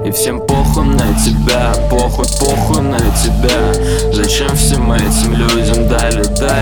И всем похуй на тебя, похуй на тебя. Зачем всем этим людям дали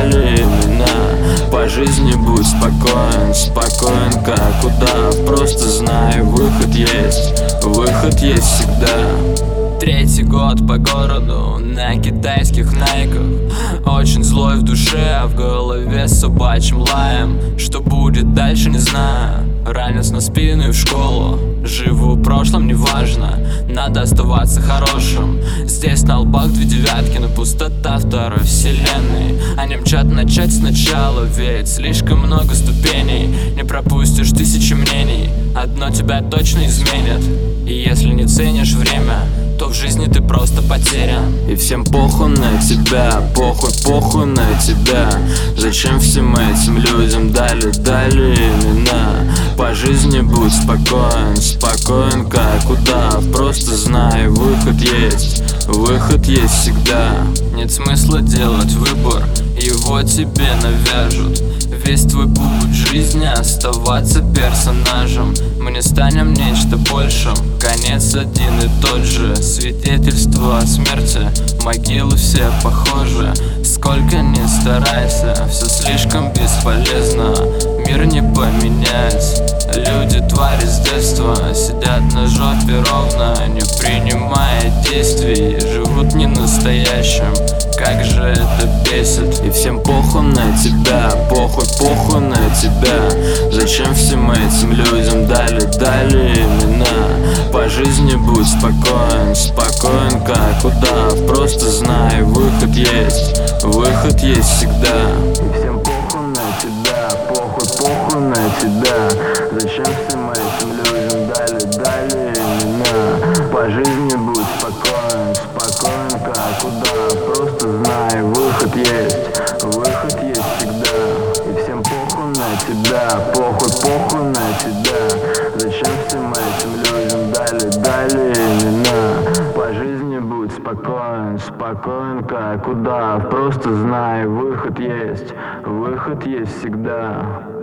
имена? По жизни будь спокоен как удав. Просто знай, выход есть всегда. Третий год по городу на китайских найках. Очень злой в душе, а в голове собачьим лаем. Что будет дальше, не знаю. Ранец на спину и в школу. Живу в прошлом, неважно. Надо оставаться хорошим. Здесь на лбах 2 девятки, но пустота второй вселенной. Они мчат начать сначала, ведь слишком много ступеней. Не пропустишь 1000 мнений, одно тебя точно изменит. И если не ценишь время, то в жизни ты просто потерян. И всем похуй на тебя, похуй на тебя. Зачем всем этим людям дали имена? По жизни будь спокоен как удав. Просто знай, выход есть всегда. Нет смысла делать выбор, его тебе навяжут. Весь твой путь жизни оставаться персонажем. Мы не станем нечто большим, конец один и тот же. Свидетельство о смерти, могилы все похожи. Сколько ни старайся, все слишком бесполезно. Мир не поменять. Люди, твари с детства, сидят на жопе ровно, не принимая действий, живут не настоящим. Как же это бесит. И всем похуй на тебя, похуй на тебя. Зачем всем этим людям дали имена? По жизни будь спокоен как удав. Просто знай, выход есть всегда. И всем похуй на тебя, похуй на тебя. Зачем всем этим людям дали имена? По жизни будь спокоен как удав. Просто знай, выход есть всегда. И всем похуй на тебя, похуй на тебя. Зачем всем этим людям дали имена? По жизни будь спокоен как удав. Просто знай, выход есть всегда.